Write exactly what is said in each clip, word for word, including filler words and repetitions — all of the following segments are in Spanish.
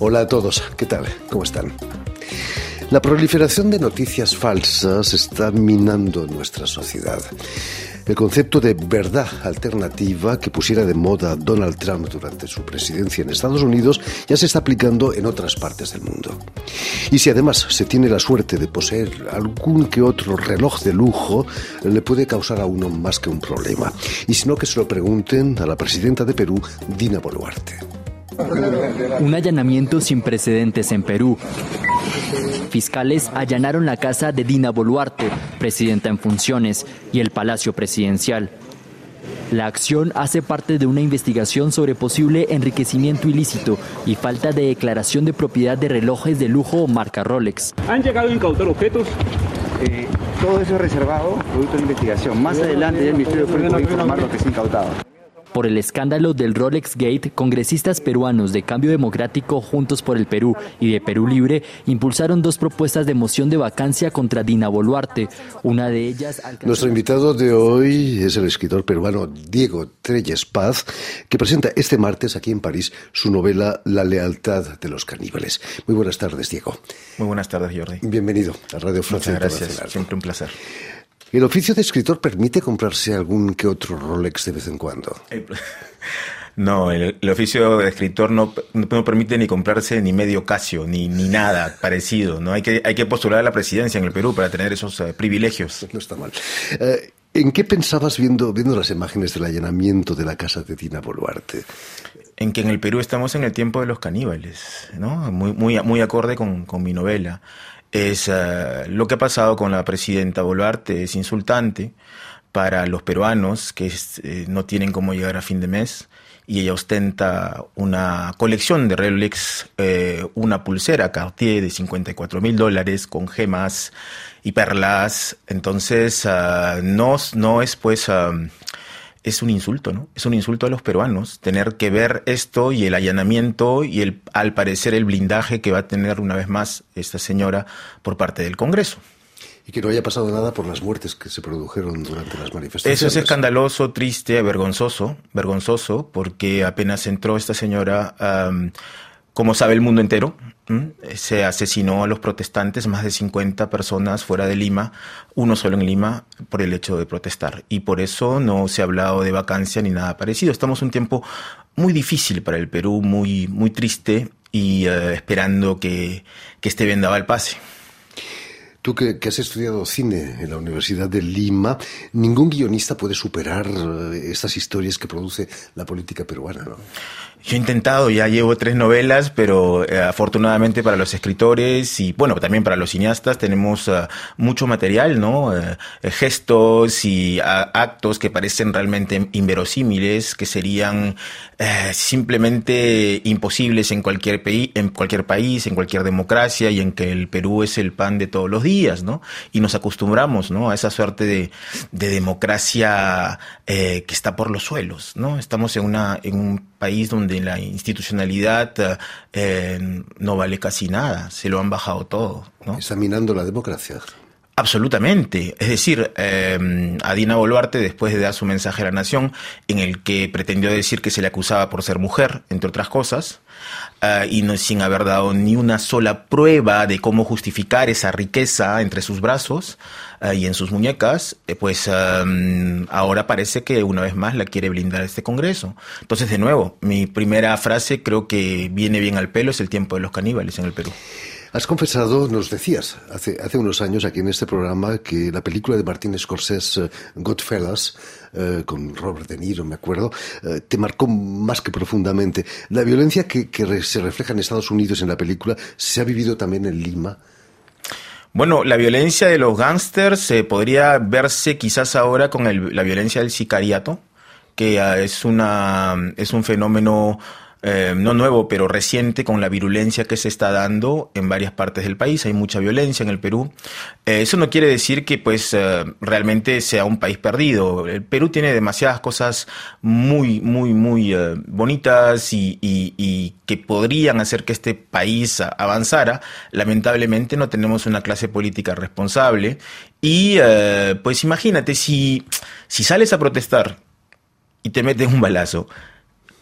Hola a todos, ¿qué tal? ¿Cómo están? La proliferación de noticias falsas está minando nuestra sociedad. El concepto de verdad alternativa que pusiera de moda Donald Trump durante su presidencia en Estados Unidos ya se está aplicando en otras partes del mundo. Y si además se tiene la suerte de poseer algún que otro reloj de lujo, le puede causar a uno más que un problema. Y si no, que se lo pregunten a la presidenta de Perú, Dina Boluarte. Un allanamiento sin precedentes en Perú. Fiscales allanaron la casa de Dina Boluarte, presidenta en funciones, y el Palacio Presidencial. La acción hace parte de una investigación sobre posible enriquecimiento ilícito y falta de declaración de propiedad de relojes de lujo marca Rolex. ¿Han llegado a incautar objetos? Eh, todo eso es reservado, producto de investigación. Más adelante el Ministerio Público va a informar lo que se ha incautado. Por el escándalo del Rolex Gate, congresistas peruanos de Cambio Democrático, Juntos por el Perú y de Perú Libre impulsaron dos propuestas de moción de vacancia contra Dina Boluarte. Una de ellas... Alcanzó... Nuestro invitado de hoy es el escritor peruano Diego Trelles Paz, que presenta este martes aquí en París su novela La lealtad de los caníbales. Muy buenas tardes, Diego. Muy buenas tardes, Jordi. Bienvenido a Radio Francia Muchas Internacional. gracias, siempre un placer. ¿El oficio de escritor permite comprarse algún que otro Rolex de vez en cuando? No, el, el oficio de escritor no, no permite ni comprarse ni medio Casio, ni, ni nada parecido, ¿no? Hay que, hay que postular a la presidencia en el Perú para tener esos uh, privilegios. No está mal. Eh, ¿En qué pensabas viendo, viendo las imágenes del allanamiento de la casa de Dina Boluarte? En que en el Perú estamos en el tiempo de los caníbales, ¿no? Muy, muy, muy acorde con, con mi novela. Es uh, lo que ha pasado con la presidenta Boluarte es insultante para los peruanos que es, eh, no tienen cómo llegar a fin de mes, y ella ostenta una colección de Rolex, eh, una pulsera Cartier de cincuenta y cuatro mil dólares con gemas y perlas. Entonces uh, no, no es pues... Uh, Es un insulto, ¿no? Es un insulto a los peruanos tener que ver esto y el allanamiento y el, al parecer, el blindaje que va a tener una vez más esta señora por parte del Congreso. Y que no haya pasado nada por las muertes que se produjeron durante las manifestaciones. Eso es escandaloso, triste, vergonzoso, vergonzoso, porque apenas entró esta señora, um, como sabe el mundo entero, ¿m? se asesinó a los protestantes, más de cincuenta personas fuera de Lima, uno solo en Lima, por el hecho de protestar. Y por eso no se ha hablado de vacancia ni nada parecido. Estamos en un tiempo muy difícil para el Perú, muy, muy triste, y uh, esperando que, que este vendaval pase. Tú que, que has estudiado cine en la Universidad de Lima, ningún guionista puede superar estas historias que produce la política peruana, ¿no? Yo he intentado, ya llevo tres novelas, pero eh, afortunadamente para los escritores y, bueno, también para los cineastas tenemos uh, mucho material, ¿no? Uh, gestos y uh, actos que parecen realmente inverosímiles, que serían uh, simplemente imposibles en cualquier, pei- en cualquier país, en cualquier democracia, y en que el Perú es el pan de todos los días, ¿no? Y nos acostumbramos, ¿no?, a esa suerte de, de democracia eh, que está por los suelos, ¿no? Estamos en, una, en un país donde la institucionalidad eh, no vale casi nada, se lo han bajado todo, ¿no? Está minando la democracia. Absolutamente. Es decir, eh, a Dina Boluarte, después de dar su mensaje a la nación, en el que pretendió decir que se le acusaba por ser mujer, entre otras cosas, uh, y no, sin haber dado ni una sola prueba de cómo justificar esa riqueza entre sus brazos uh, y en sus muñecas, eh, pues um, ahora parece que una vez más la quiere blindar este Congreso. Entonces, de nuevo, mi primera frase creo que viene bien al pelo, es el tiempo de los caníbales en el Perú. Has confesado, nos decías, hace, hace unos años aquí en este programa, que la película de Martin Scorsese, Goodfellas, eh, con Robert De Niro, me acuerdo, eh, te marcó más que profundamente. La violencia que, que re, se refleja en Estados Unidos en la película, ¿se ha vivido también en Lima? Bueno, la violencia de los gángsters eh, podría verse quizás ahora con el, la violencia del sicariato, que uh, es, una, es un fenómeno... Eh, no nuevo, pero reciente, con la virulencia que se está dando en varias partes del país. Hay mucha violencia en el Perú. Eh, eso no quiere decir que pues eh, realmente sea un país perdido. El Perú tiene demasiadas cosas muy, muy, muy eh, bonitas y, y, y que podrían hacer que este país avanzara. Lamentablemente no tenemos una clase política responsable. Y eh, pues imagínate, si, si sales a protestar y te metes un balazo,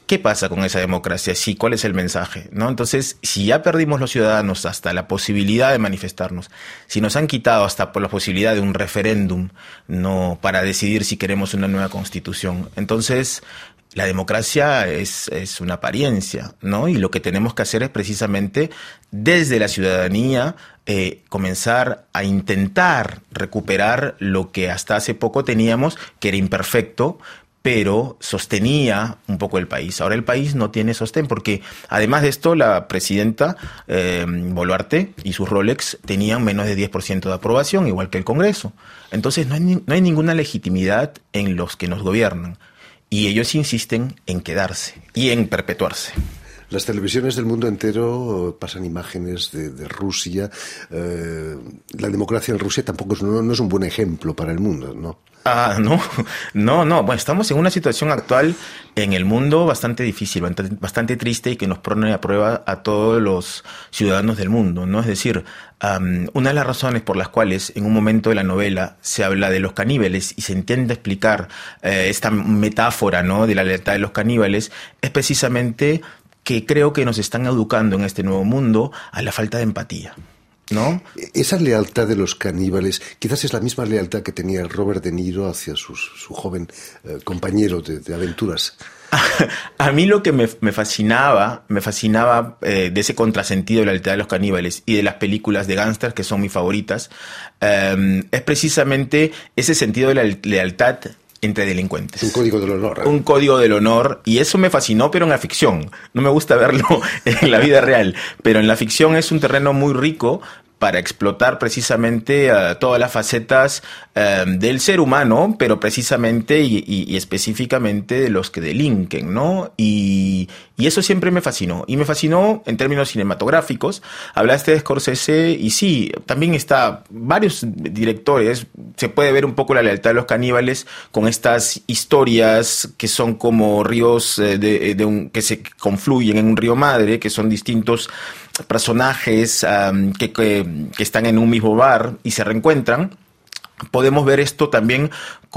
¿qué pasa con esa democracia? Sí, ¿cuál es el mensaje? ¿No? Entonces, si ya perdimos los ciudadanos hasta la posibilidad de manifestarnos, si nos han quitado hasta por la posibilidad de un referéndum, no, para decidir si queremos una nueva constitución, entonces la democracia es, es una apariencia, ¿no? Y lo que tenemos que hacer es precisamente desde la ciudadanía eh, comenzar a intentar recuperar lo que hasta hace poco teníamos, que era imperfecto, pero sostenía un poco el país. Ahora el país no tiene sostén, porque además de esto, la presidenta eh, Boluarte y sus Rolex tenían menos de diez por ciento de aprobación, igual que el Congreso. Entonces no hay, no hay ninguna legitimidad en los que nos gobiernan. Y ellos insisten en quedarse y en perpetuarse. Las televisiones del mundo entero pasan imágenes de, de Rusia. Eh, la democracia en Rusia tampoco es, no, no es un buen ejemplo para el mundo, ¿no? Ah, no, no, no. Bueno, estamos en una situación actual en el mundo bastante difícil, bastante triste y que nos pone a prueba a todos los ciudadanos del mundo, ¿no? Es decir, um, una de las razones por las cuales en un momento de la novela se habla de los caníbales y se intenta explicar eh, esta metáfora, ¿no?, de la lealtad de los caníbales, es precisamente que creo que nos están educando en este nuevo mundo a la falta de empatía, ¿no? Esa lealtad de los caníbales quizás es la misma lealtad que tenía Robert De Niro hacia sus, su joven eh, compañero de, de aventuras. A mí lo que me, me fascinaba, me fascinaba eh, de ese contrasentido de la lealtad de los caníbales y de las películas de gángsters, que son mis favoritas, eh, es precisamente ese sentido de la lealtad entre delincuentes. Un código del honor. ¿eh? Un código del honor, y eso me fascinó, pero en la ficción. No me gusta verlo en la vida real, pero en la ficción es un terreno muy rico para explotar precisamente uh, todas las facetas uh, del ser humano, pero precisamente y, y, y específicamente de los que delinquen, ¿no? Y, y eso siempre me fascinó. Y me fascinó en términos cinematográficos. Hablaste de Scorsese y sí, también está varios directores. Se puede ver un poco la lealtad de los caníbales con estas historias que son como ríos de, de un, que se confluyen en un río madre, que son distintos personajes um, que, que, que están en un mismo bar y se reencuentran. Podemos ver esto también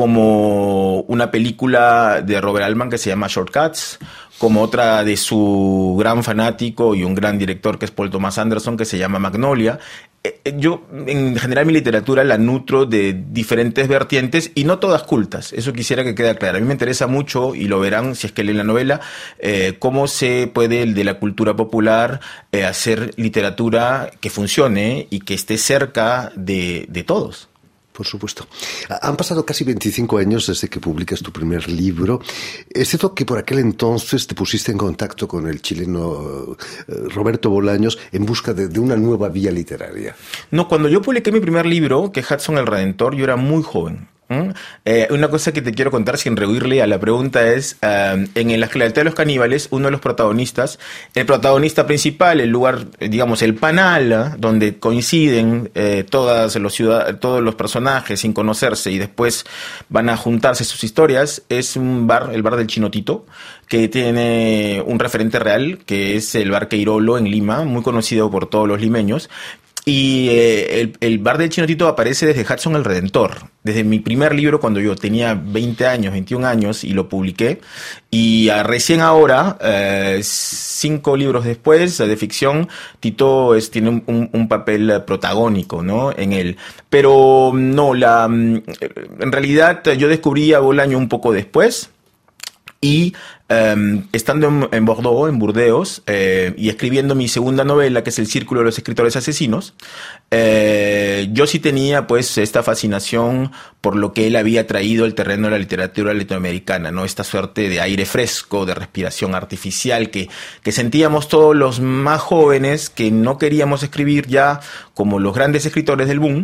como una película de Robert Altman que se llama Shortcuts, como otra de su gran fanático y un gran director que es Paul Thomas Anderson, que se llama Magnolia. Yo, en general, mi literatura la nutro de diferentes vertientes y no todas cultas. Eso quisiera que quede claro. A mí me interesa mucho, y lo verán si es que leen la novela, eh, cómo se puede, de la cultura popular, eh, hacer literatura que funcione y que esté cerca de, de todos. Por supuesto. Han pasado casi veinticinco años desde que publicas tu primer libro. Es cierto que por aquel entonces te pusiste en contacto con el chileno Roberto Bolaños en busca de, de una nueva vía literaria. No, cuando yo publiqué mi primer libro, que es Hudson el Redentor, yo era muy joven. ¿Mm? Eh, una cosa que te quiero contar sin rehuirle a la pregunta es, uh, en La lealtad de los caníbales, uno de los protagonistas, el protagonista principal, el lugar, digamos, el panal, donde coinciden eh, todas los ciudad- todos los personajes sin conocerse y después van a juntarse sus historias, es un bar, el bar del Chino Tito, que tiene un referente real, que es el bar Queirolo en Lima, muy conocido por todos los limeños. Y eh, el, el bar del Chino Tito aparece desde Hudson el Redentor, desde mi primer libro cuando yo tenía veinte años, veintiún años, y lo publiqué. Y uh, recién ahora, uh, cinco libros después, uh, de ficción, Tito es, tiene un, un, un papel uh, protagónico, ¿no?, en él. Pero no, la, um, en realidad uh, yo descubrí a Bolaño un poco después. Y um, estando en, en Bordeaux, en Burdeos, eh, y escribiendo mi segunda novela, que es El Círculo de los Escritores Asesinos, eh, yo sí tenía pues esta fascinación por lo que él había traído al terreno de la literatura latinoamericana, ¿no? Esta suerte de aire fresco, de respiración artificial que, que sentíamos todos los más jóvenes que no queríamos escribir ya como los grandes escritores del boom.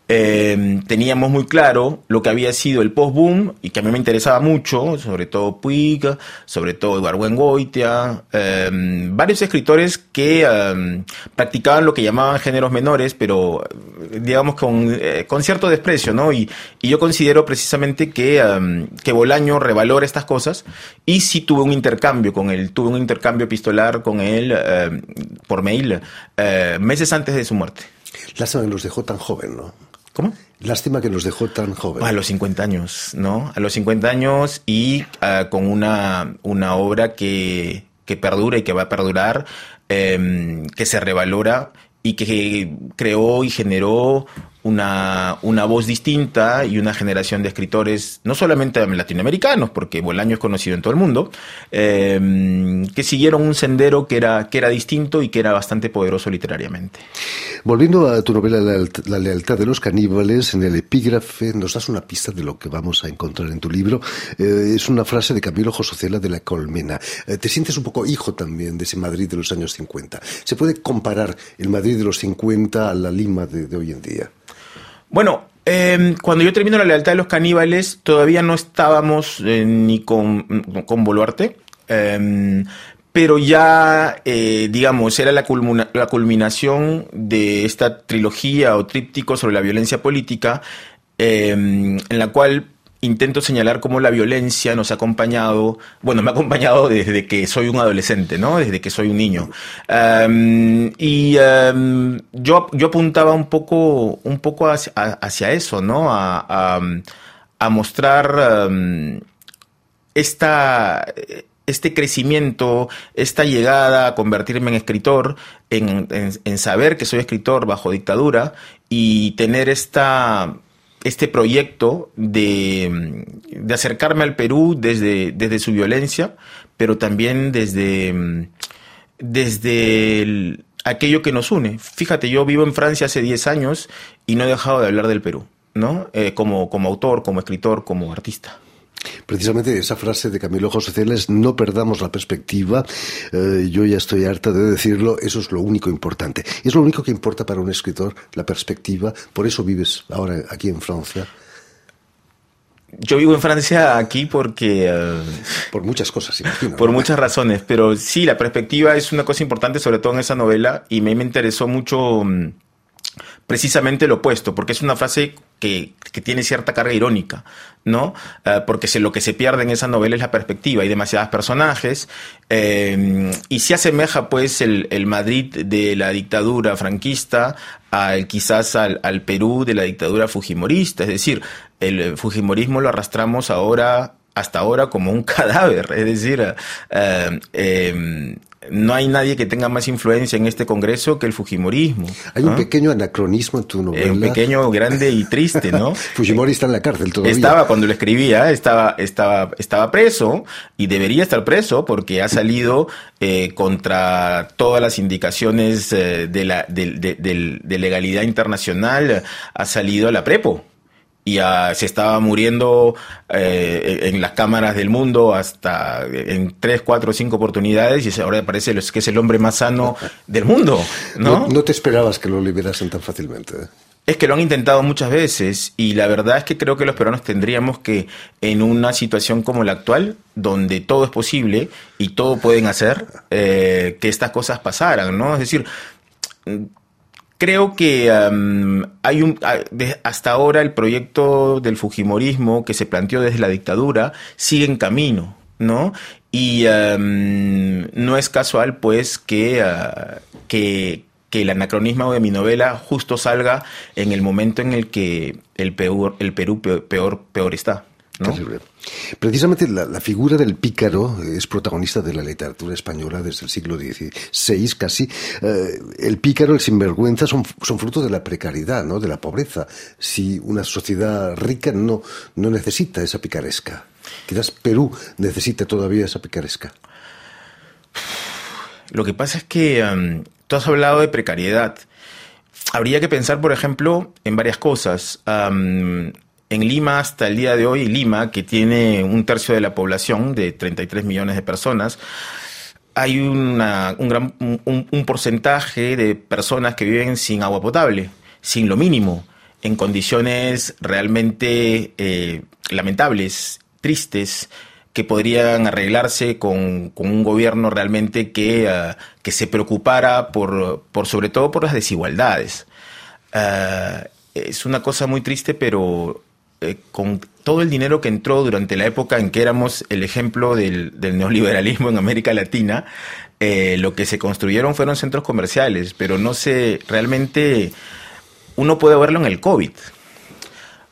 Eh, teníamos muy claro lo que había sido el post-boom y que a mí me interesaba mucho, sobre todo Puig, sobre todo Eduardo Engoitia, eh, varios escritores que eh, practicaban lo que llamaban géneros menores, pero digamos con, eh, con cierto desprecio, ¿no? Y, y yo considero precisamente que, eh, que Bolaño revalora estas cosas, y sí tuve un intercambio con él, tuve un intercambio epistolar con él eh, por mail eh, meses antes de su muerte. Lástima que los dejó tan joven, ¿no? ¿Cómo? Lástima que nos dejó tan joven. A los cincuenta años, ¿no? A los cincuenta años y uh, con una, una obra que, que perdura y que va a perdurar, eh, que se revalora y que creó y generó una, una voz distinta y una generación de escritores, no solamente latinoamericanos, porque Bolaño es conocido en todo el mundo, eh, que siguieron un sendero que era, que era distinto y que era bastante poderoso literariamente. Volviendo a tu novela La, La lealtad de los caníbales, en el epígrafe nos das una pista de lo que vamos a encontrar en tu libro. Eh, es una frase de Camilo José de la Colmena. Eh, te sientes un poco hijo también de ese Madrid de los años cincuenta. ¿Se puede comparar el Madrid de los cincuenta a la Lima de, de hoy en día? Bueno, eh, cuando yo termino La lealtad de los caníbales, todavía no estábamos eh, ni con, con Boluarte, eh, pero ya, eh, digamos, era la, culmina, la culminación de esta trilogía o tríptico sobre la violencia política, eh, en la cual intento señalar cómo la violencia nos ha acompañado, bueno, me ha acompañado desde que soy un adolescente, ¿no? Desde que soy un niño. Um, y um, yo, yo apuntaba un poco, un poco hacia, hacia eso, ¿no? A, a, a mostrar um, esta... este crecimiento, esta llegada a convertirme en escritor, en, en, en saber que soy escritor bajo dictadura y tener esta, este proyecto de, de acercarme al Perú desde, desde su violencia, pero también desde, desde el, aquello que nos une. Fíjate, yo vivo en Francia hace diez años y no he dejado de hablar del Perú, ¿no? Eh, como, como autor, como escritor, como artista. Precisamente esa frase de Camilo José Cela es: no perdamos la perspectiva. Eh, yo ya estoy harta de decirlo, eso es lo único importante. Es lo único que importa para un escritor, la perspectiva. Por eso vives ahora aquí en Francia. Yo vivo en Francia aquí porque... Uh, por muchas cosas, imagino. Por ¿no? muchas razones, pero sí, la perspectiva es una cosa importante, sobre todo en esa novela, y me, me interesó mucho um, precisamente lo opuesto, porque es una frase que, que tiene cierta carga irónica, ¿no? Uh, porque se, lo que se pierde en esa novela es la perspectiva. Hay demasiados personajes eh, y se asemeja, pues, el, el Madrid de la dictadura franquista al, quizás al, al Perú de la dictadura fujimorista. Es decir, el fujimorismo lo arrastramos ahora, hasta ahora, como un cadáver. Es decir, uh, eh, no hay nadie que tenga más influencia en este Congreso que el fujimorismo. Hay un ¿Ah? pequeño anacronismo en tu novela. Eh, un pequeño, grande y triste, ¿no? Fujimori está en la cárcel todavía. Estaba, cuando lo escribía, estaba, estaba, estaba preso y debería estar preso porque ha salido eh, contra todas las indicaciones eh, de, la, de, de, de, de legalidad internacional, ha salido a la Prepo. Y uh, se estaba muriendo eh, en las cámaras del mundo hasta en tres, cuatro, cinco oportunidades, y ahora parece que es el hombre más sano del mundo, ¿no? No, no te esperabas que lo liberasen tan fácilmente, ¿eh? Es que lo han intentado muchas veces, y la verdad es que creo que los peruanos tendríamos que, en una situación como la actual, donde todo es posible y todo pueden hacer, eh, que estas cosas pasaran, ¿no? Es decir, creo que um, hay un de, hasta ahora el proyecto del fujimorismo que se planteó desde la dictadura sigue en camino, ¿no? Y um, no es casual, pues, que, uh, que, que el anacronismo de mi novela justo salga en el momento en el que el Perú, el Perú peor, peor, peor está, ¿no? Precisamente la, la figura del pícaro es protagonista de la literatura española desde el siglo dieciséis casi. Eh, el pícaro, el sinvergüenza son, son fruto de la precariedad, ¿no? De la pobreza. Si una sociedad rica no, no necesita esa picaresca. Quizás Perú necesita todavía esa picaresca. Lo que pasa es que um, tú has hablado de precariedad. Habría que pensar, por ejemplo, en varias cosas. Um, En Lima, hasta el día de hoy, Lima, que tiene un tercio de la población, de treinta y tres millones de personas, hay una, un, gran, un, un porcentaje de personas que viven sin agua potable, sin lo mínimo, en condiciones realmente eh, lamentables, tristes, que podrían arreglarse con, con un gobierno realmente que, uh, que se preocupara por, por, sobre todo por las desigualdades. Uh, es una cosa muy triste, pero... Eh, con todo el dinero que entró durante la época en que éramos el ejemplo del, del neoliberalismo en América Latina, eh, lo que se construyeron fueron centros comerciales, pero no sé, realmente uno puede verlo en el COVID,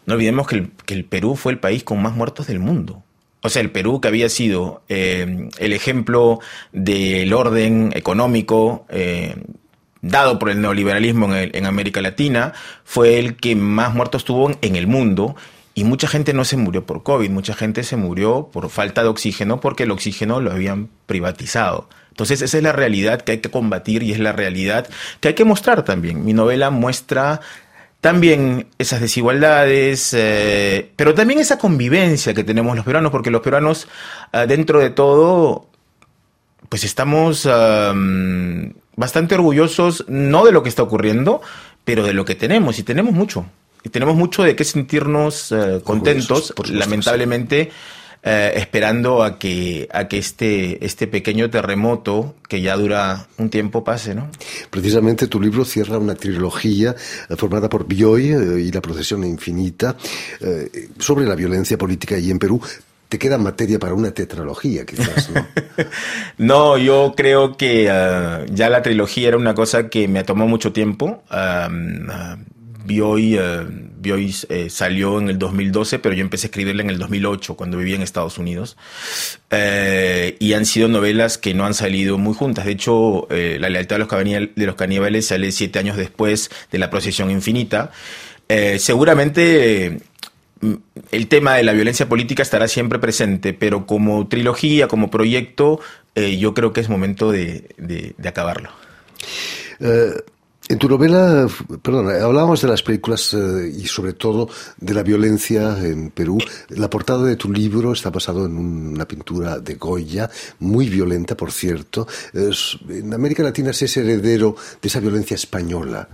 no olvidemos que el, que el Perú fue el país con más muertos del mundo. O sea, el Perú, que había sido eh, el ejemplo del orden económico eh, dado por el neoliberalismo en, el, en América Latina, fue el que más muertos tuvo en, en el mundo. Y mucha gente no se murió por COVID, mucha gente se murió por falta de oxígeno porque el oxígeno lo habían privatizado. Entonces esa es la realidad que hay que combatir y es la realidad que hay que mostrar también. Mi novela muestra también esas desigualdades, eh, pero también esa convivencia que tenemos los peruanos, porque los peruanos, eh, dentro de todo, pues estamos um, bastante orgullosos, no de lo que está ocurriendo, pero de lo que tenemos, y tenemos mucho. Y tenemos mucho de qué sentirnos uh, contentos, por supuesto, lamentablemente, uh, esperando a que, a que este, este pequeño terremoto, que ya dura un tiempo, pase, ¿no? Precisamente tu libro cierra una trilogía uh, formada por Bioy uh, y La procesión infinita uh, sobre la violencia política allí en Perú. Te queda materia para una tetralogía, quizás, ¿no? No, yo creo que uh, ya la trilogía era una cosa que me tomó mucho tiempo. Uh, uh, Bioy, uh, Bioy eh, salió en el dos mil doce, pero yo empecé a escribirla en el dos mil ocho, cuando vivía en Estados Unidos. Eh, y han sido novelas que no han salido muy juntas. De hecho, eh, La lealtad de los, caníbales, de los caníbales sale siete años después de La procesión infinita. Eh, seguramente eh, el tema de la violencia política estará siempre presente, pero como trilogía, como proyecto, eh, yo creo que es momento de, de, de acabarlo. Uh... En tu novela, perdón, hablábamos de las películas eh, y sobre todo de la violencia en Perú. La portada de tu libro está basado en una pintura de Goya, muy violenta, por cierto. Es, en América Latina es ese heredero de esa violencia española.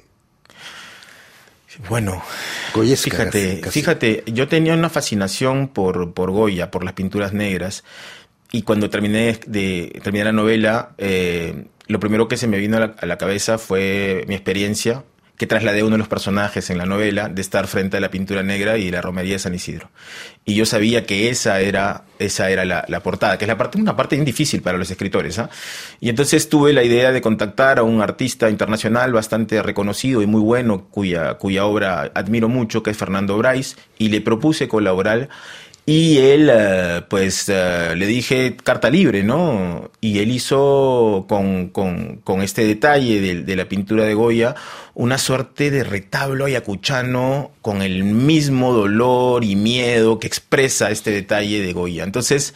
Bueno, Goyesca, fíjate, casi. fíjate, yo tenía una fascinación por, por Goya, por las pinturas negras, y cuando terminé de terminé la novela, eh, lo primero que se me vino a la, a la cabeza fue mi experiencia, que trasladé a uno de los personajes en la novela, de estar frente a la pintura negra y la romería de San Isidro. Y yo sabía que esa era, esa era la, la portada, que es la parte, una parte bien difícil para los escritores, ¿eh? Y entonces tuve la idea de contactar a un artista internacional bastante reconocido y muy bueno, cuya, cuya obra admiro mucho, que es Fernando Brais, y le propuse colaborar. Y él, uh, pues, uh, le dije carta libre, ¿no? Y él hizo con, con, con este detalle de, de la pintura de Goya una suerte de retablo ayacuchano con el mismo dolor y miedo que expresa este detalle de Goya. Entonces,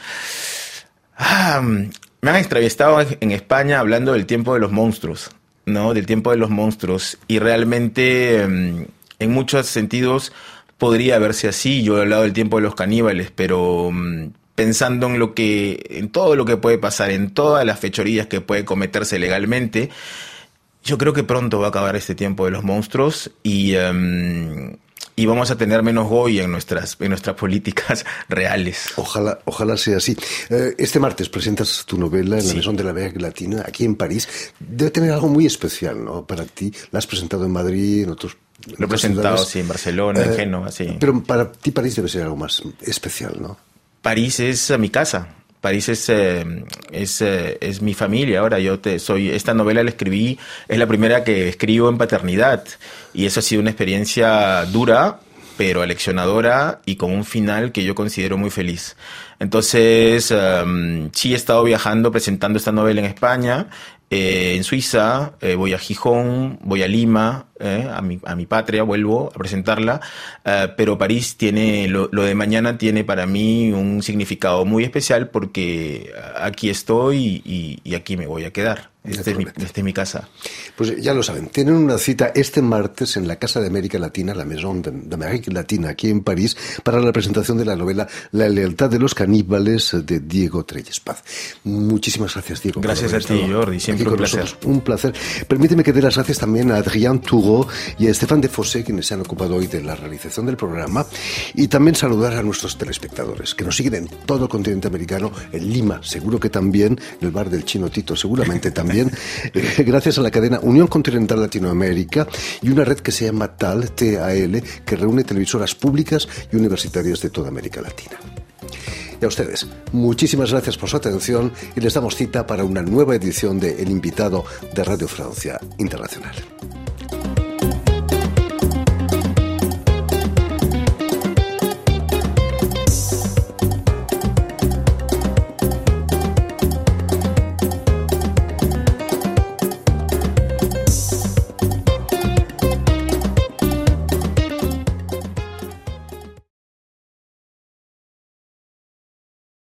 ah, me han entrevistado en España hablando del tiempo de los monstruos, ¿no? Del tiempo de los monstruos. Y realmente, en muchos sentidos, podría verse así. Yo he hablado del tiempo de los caníbales, pero um, pensando en lo que, en todo lo que puede pasar, en todas las fechorías que puede cometerse legalmente, yo creo que pronto va a acabar este tiempo de los monstruos y, um, y vamos a tener menos Goya en nuestras, en nuestras políticas reales. Ojalá, ojalá sea así. Eh, este martes presentas tu novela en la sí. Maison de l'Amérique Latine, aquí en París. Debe tener algo muy especial, ¿no? Para ti. La has presentado en Madrid, en otros. Lo he presentado, sí, en Barcelona, eh, en Génova, sí. Pero para ti París debe ser algo más especial, ¿no? París es mi casa. París es, eh, es, eh, es mi familia. Ahora yo te soy, esta novela la escribí, es la primera que escribo en paternidad. Y eso ha sido una experiencia dura, pero aleccionadora y con un final que yo considero muy feliz. Entonces, um, sí he estado viajando, presentando esta novela en España, eh, en Suiza, eh, voy a Gijón, voy a Lima, eh, a, mi, a mi patria, vuelvo a presentarla, uh, pero París tiene, lo, lo de mañana tiene para mí un significado muy especial porque aquí estoy y, y aquí me voy a quedar. Esta es, mi, esta es mi casa. Pues ya lo saben, tienen una cita este martes en la Casa de América Latina, la Maison d'Amérique Latine, aquí en París, para la presentación de la novela La lealtad de los caníbales de Diego Trelles Paz. Muchísimas gracias, Diego. Gracias a ti, Jordi, siempre un placer. Nosotros. Un placer. Permíteme que dé las gracias también a Adrien Toureau y a Stéphane Defossé, quienes se han ocupado hoy de la realización del programa, y también saludar a nuestros telespectadores, que nos siguen en todo el continente americano, en Lima, seguro que también, en el bar del Chino Tito, seguramente también, gracias a la cadena Unión Continental Latinoamérica y una red que se llama T A L, T A L, que reúne televisoras públicas y universitarias de toda América Latina. Y a ustedes, muchísimas gracias por su atención y les damos cita para una nueva edición de El Invitado de Radio Francia Internacional.